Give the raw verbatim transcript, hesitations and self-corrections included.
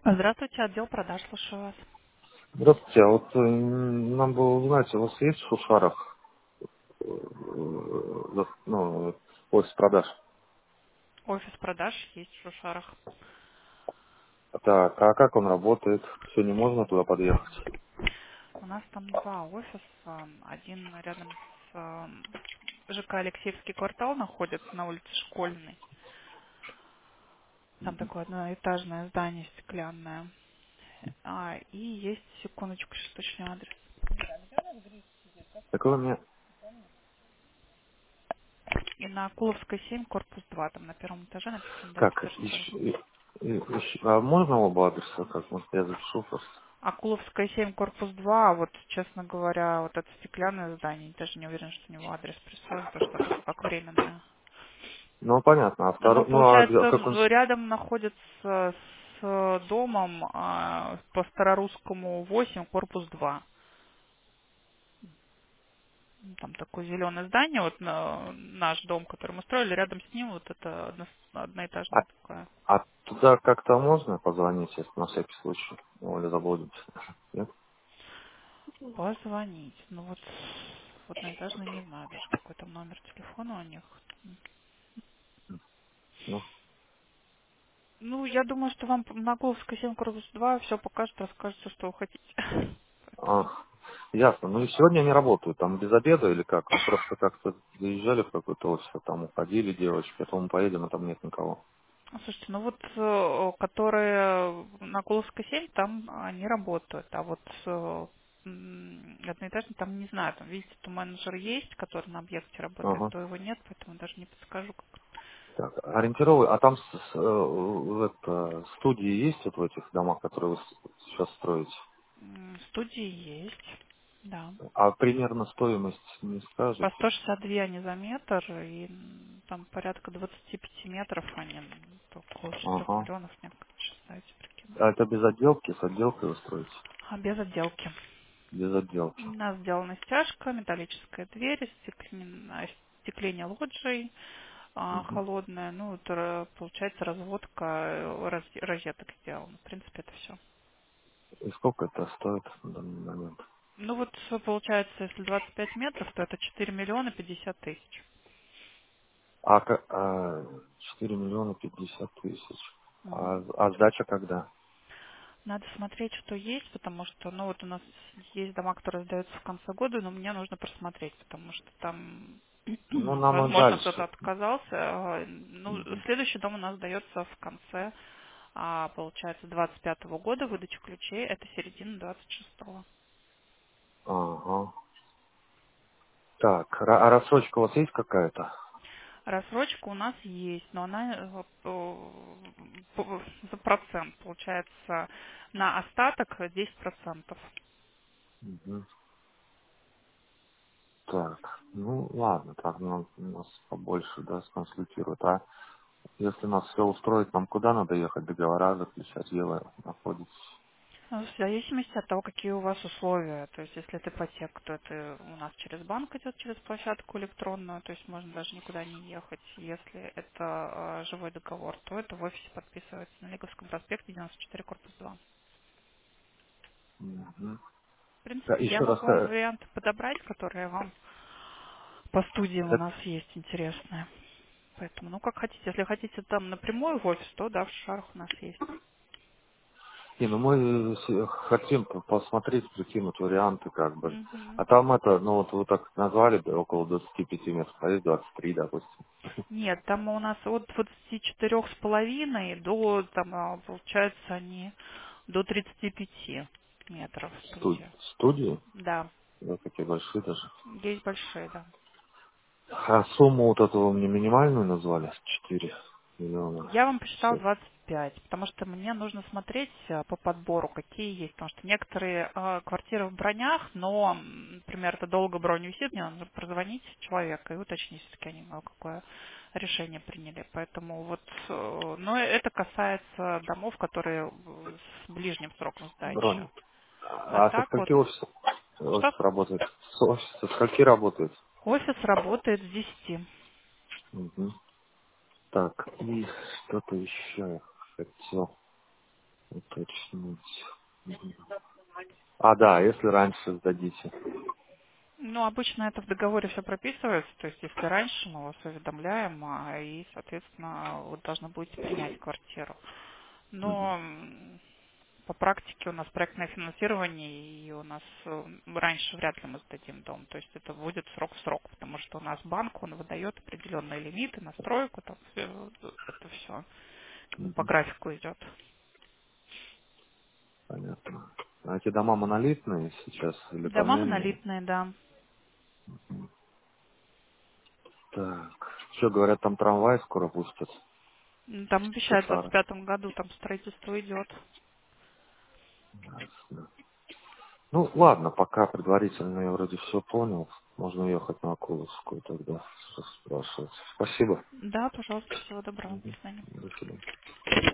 Здравствуйте, отдел продаж, слушаю вас. Здравствуйте, а вот э, м, нам бы узнать, у вас есть в Шушарах э, э, ну, офис продаж? Офис продаж есть в Шушарах. Так, а как он работает? Сегодня можно туда подъехать? У нас там два офиса. Один рядом с э, ЖК Алексеевский квартал находится на улице Школьной. Там такое одноэтажное здание стеклянное. А, и есть, секундочку, сейчас точный адрес. Такое у меня... И на Куловской семь, корпус два, там на первом этаже написано Как? Дача Персей. Ищ- и- и- ищ- А можно оба адреса? Как? Может, я запишу просто? А Куловская семь, корпус два, а вот, честно говоря, вот это стеклянное здание, даже не уверен, что у него адрес присвоен, потому что такое как временное. Ну, понятно. А Ну, второй... Ну, а где- а получается, как он... в- рядом находится с домом а, по Старорусскому восемь, корпус два. Там такое зеленое здание, вот на- наш дом, который мы строили, рядом с ним вот это одно- А, одноэтажное такое. а туда как-то можно позвонить, если на всякий случай? Ну, или заблудимся? Нет? Позвонить. Ну вот, вот одноэтажный не знаю даже, какой там номер телефона у них. Ну, Ну, я думаю, что вам на Головской семь, корпус два все покажет, расскажет все, что вы хотите. а, Поэтому. ясно. Ну и сегодня они работают, там без обеда или как? Мы просто как-то заезжали в какой-то офис, а там уходили девочки, потом мы поедем, а там нет никого. Слушайте, ну вот, э, которые на Куловской семь, там они работают, а вот э, м, одноэтажный там не знаю, там, видите, то менеджер есть, который на объекте работает, Ага. то его нет, поэтому даже не подскажу, как. Так, ориентировый, а там с- с- э, в это, студии есть вот в этих домах, которые вы с- сейчас строите? М, Студии есть, да. А примерно стоимость не По скажете? сто шестьдесят два они за метр, и м, там порядка двадцати пяти метров они, м, около четырёх Ага. миллионов, нет, сейчас давайте прикину. А это без отделки, с отделкой вы строите? А без отделки. Без отделки. У нас сделана стяжка, металлическая дверь, стеклен- остекление лоджий, а, Мгм. холодная, ну, это, ра- получается, разводка э, роз- розеток сделана. В принципе, это все. И сколько это стоит на данный момент? Ну, вот, э, получается, если двадцать пять метров, то это четыре миллиона пятьдесят тысяч. А, ка- а, четыре миллиона пятьдесят тысяч. А, Мгм. а сдача когда? Надо смотреть, что есть, потому что, ну, вот у нас есть дома, которые сдаются в конце года, но мне нужно просмотреть, потому что там, Ну, нам и возможно, кто-то дальше. отказался. А, Ну, Мгм. следующий дом у нас сдается в конце, а, получается, двадцать пятого года, выдача ключей, это середина двадцать шестого. Ага. Так, ра- а рассрочка у вас есть какая-то? Рассрочка у нас есть, но она э, по- по- за процент, получается, на остаток десять процентов. Мгм. Так, ну ладно, так нам, нас побольше, да, сконсультируют. А если нас все устроит, нам куда надо ехать, договора заключать, дело находится? Ну, в зависимости от того, какие у вас условия. То есть, если это ипотека, то это у нас через банк идет, через площадку электронную, то есть можно даже никуда не ехать. Если это э, живой договор, то это в офисе подписывается на Лиговском проспекте девяносто четыре, корпус два. Мгм. В Да, принципе, я еще раз, могу вам э, варианты подобрать, которые вам по студиям у это- нас есть интересные. Поэтому, ну, как хотите. Если хотите там напрямую в офис, то да, в Шарах у нас есть. не, ну мы с- хотим п- посмотреть, прикинуть варианты, как бы. Мгм. А там это, ну вот вы так назвали, да, около двадцати пяти метров, а здесь двадцать три, допустим. Нет, там у нас от двадцати четырёх с половиной до, там, а, получается, они до тридцати пяти метров Студ- студия. студии, Да, да, такие большие даже. есть большие, да. А сумму вот эту вы мне минимальную назвали? четыре миллиона. Я вам посчитала Всё. двадцать пять, потому что мне нужно смотреть а, по подбору, какие есть. Потому что некоторые а, квартиры в бронях, но, м, например, это долго бронь висит, мне нужно прозвонить человека и уточнить, все-таки они а, какое решение приняли. Поэтому вот, э, но это касается домов, которые э, с ближним сроком сдачи. Бронь. А А со так вот, скольки офисов, что? офис работает? С офиса со скольки работает? Офис работает с десяти. Мгм. Так, и что-то еще я хотел. Уточнить. Мгм. А, да, если раньше сдадите. Ну, обычно это в договоре все прописывается, то есть если раньше мы вас уведомляем, а, и, соответственно, вы должны будете принять квартиру. Мгм. Но м, по практике у нас проектное финансирование, и у нас э, раньше вряд ли мы сдадим дом. То есть это будет срок в срок, потому что у нас банк, он выдает определенные лимиты на стройку, там всё, это все по Мгм. графику идет. Понятно. А эти дома монолитные сейчас или Дома поменные? монолитные, да. Так. Что, говорят, там трамвай скоро пустят? М, Там обещают в двадцать Шосара. пятом году, там строительство идет. Ясно. Ну, ладно, пока предварительно я вроде все понял. Можно ехать на Акуловскую тогда, спрашивать. Спасибо. Да, пожалуйста, всего доброго, до Мгм. свидания. До свидания.